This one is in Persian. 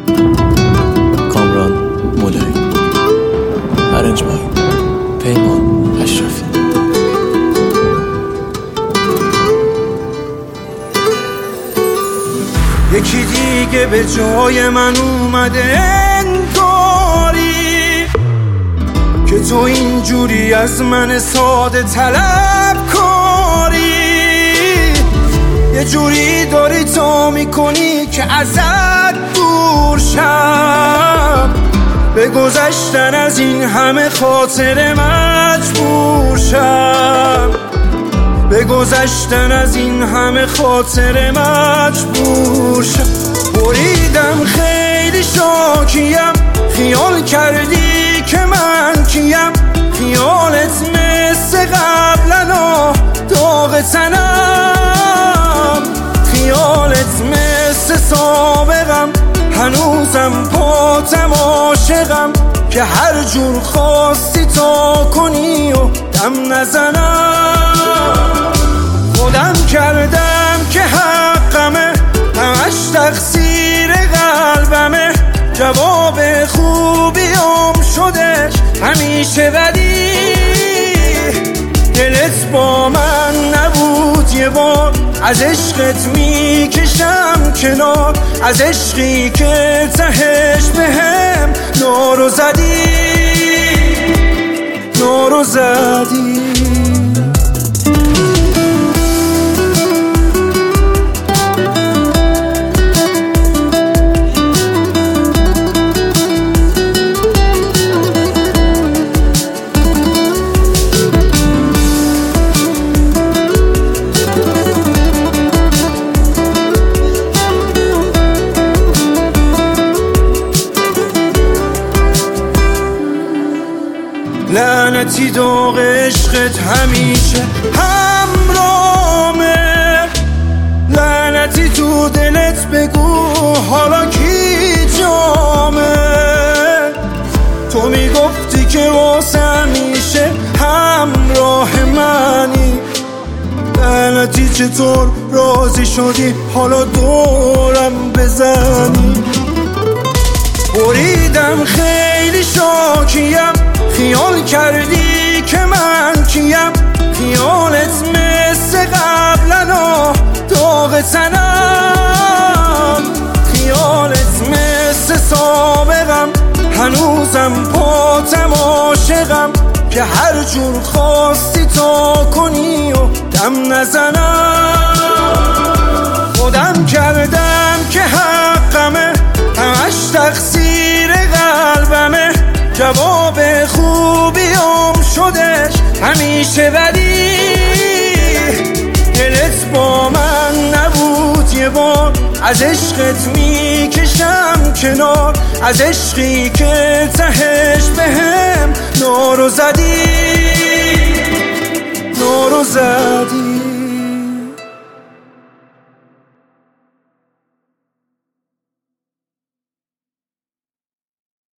کامران مولایی، ارنج بای پیمان اشرفی. یکی دیگه به جای من اومده انگاری که تو اینجوری از من ساده طلب کاری، یه جوری داری تو میکنی که ازت دور شم، به گذشتن از این همه خاطره مجبور شم، به گذشتن از این همه خاطره مجبور شم. بریدم خیلی شاکیم، خیال کردی که من کیم، خیالت مثل قبلنا داغ تنم، خیالت مثل سابقم هنوزم پاتم عاشقم، که هر جور خواستی تا کنی و دم نزنم. خودم کردم که حقمه، همش تقصیر قلبمه، جواب خوبیام شدش همیشه بدی، دلت با من نبود یه بار، از عشقت میکشم کنار، از عشقی که تهش بهم نارو زدی، نارو زدی. لعنتی داغ عشقت همیشه همرامه، لعنتی تو دلت بگو حالا کی جامه، تو میگفتی که واسه همیشه همراه منی، لعنتی چطور راضی شدی حالا دورم بزنی. بریدم خیلی شاکیم، خیال کردی که من کیم، خیالت مثل قبلنا داغ تنم، خیالت مثل سابقم هنوزم پاتم عاشقم، که هر جور خواستی تا کنی و دم نزنم. خودم کردم که حقمه، همش تقصیر قلبمه، جواب خوبیام شدش همیشه بدی، دلت با من نبود یه بار، از عشقت میکشم کنار، از عشقی که تهش بهم نارو زدی، نارو زدی.